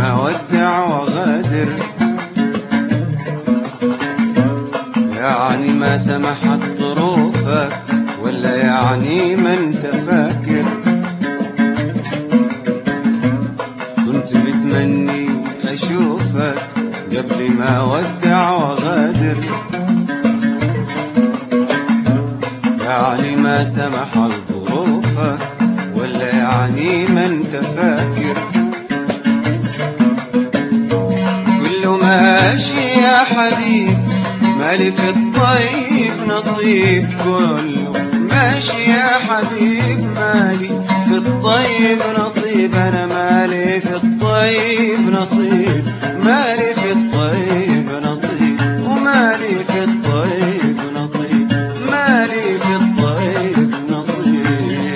ما ودع وغادر، يعني ما سمحت ظروفك ولا يعني ما انت فاكر؟ كنت متمني اشوفك قبل ما ودع وغادر، يعني ما سمحت ظروفك ولا يعني ما انت فاكر؟ كله ماشي يا حبيب مالي في الطيب نصيب، كله ماشي يا حبيب مالي في الطيب نصيب، أنا مالي في الطيب نصيب، مالي في الطيب نصيب، ومالي في الطيب نصيب، مالي في الطيب نصيب.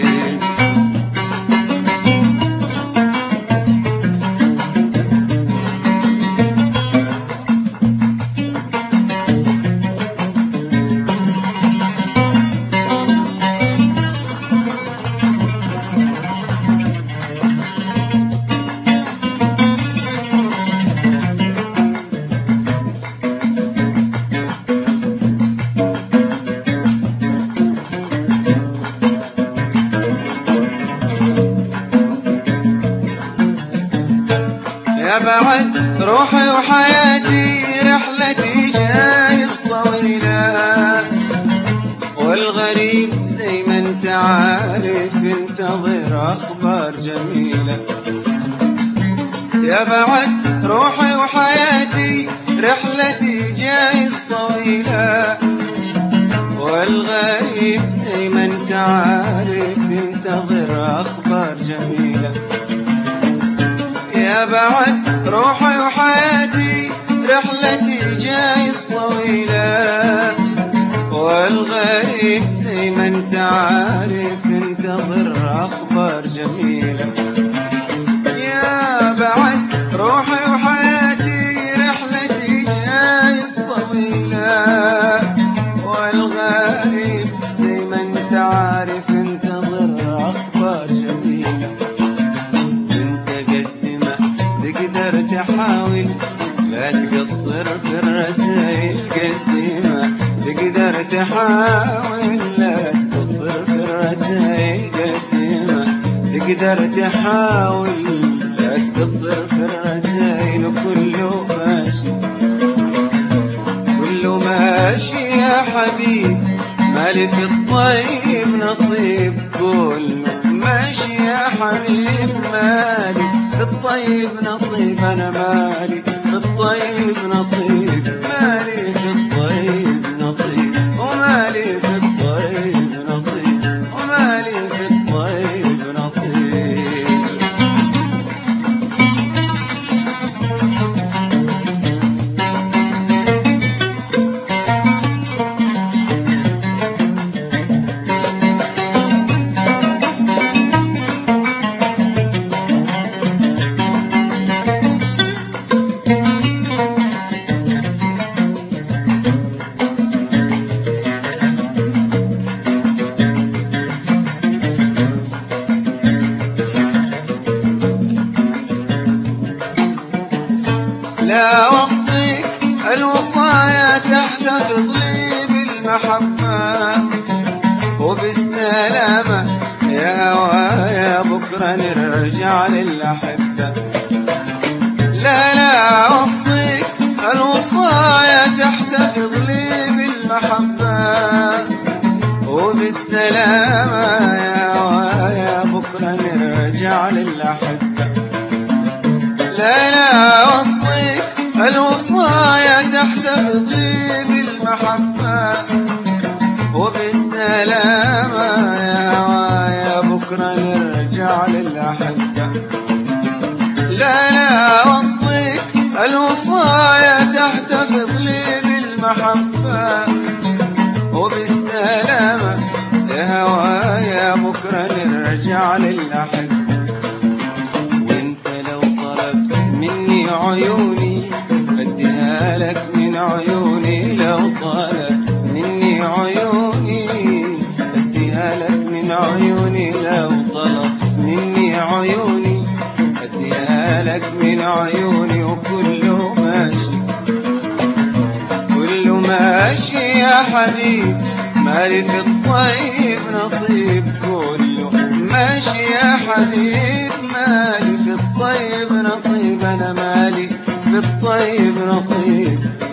يا بعد روحي وحياتي رحلتي جايز طويلة، والغريب زي ما انت عارف انتظر اخبار جميلة. يا بعد روحي وحياتي رحلتي جايز طويلة، والغريب زي ما انت عارف انتظر اخبار جميلة. يا بعد روحي وحياتي رحلتي جايز طويلة، والغريب زي ما انت عارف انتظر اخبار جميلة. يا بعد روحي وحياتي رحلتي جايز طويلة، والغريب زي ما انت عارف انتظر اخبار جميلة. تقدر تحاول لا تقصر في الرسائل، قد ما تقدر تحاول لا تقصر في الرسائل، قد ما تقدر تحاول لا تقصر في الرسائل. وكله ماشي كله ماشي يا حبيب مالي في الطيب نصيب، كله ماشي يا حبيب مالي في الطيب نصيب، أنا مالي في الطيب نصيب، مالي في الطيب نصيب، ومالي في الطيب نصيب، ومالي في الطيب نصيب. لا أوصيك الوصايا تحتفظ لي بالمحبة وبالسلامة، يا هوايا بكرة نرجع للأحبة. لا أوصيك الوصايا تحتفظ لي بالمحبة وبالسلامة، يا هوايا بكرة نرجع للأحبة. لا أوصيك الوصايا تحتفظ لي بالمحبة وبالسلامة، يا هوايا بكرة نرجع للأحبة. لا أوصيك الوصايا تحتفظ لي بالمحبة وبالسلامة، يا هوايا بكرة نرجع للأحبة. مني عيوني بديها لك من عيوني، لو طلبت مني عيوني بديها لك من عيوني، لو طلبت مني عيوني عينك من عيوني وكله ماشي، كله ماشي يا حبيب، مالي في الطيب نصيب، كله ماشي يا حبيب، مالي في الطيب نصيب، أنا مالي في الطيب نصيب.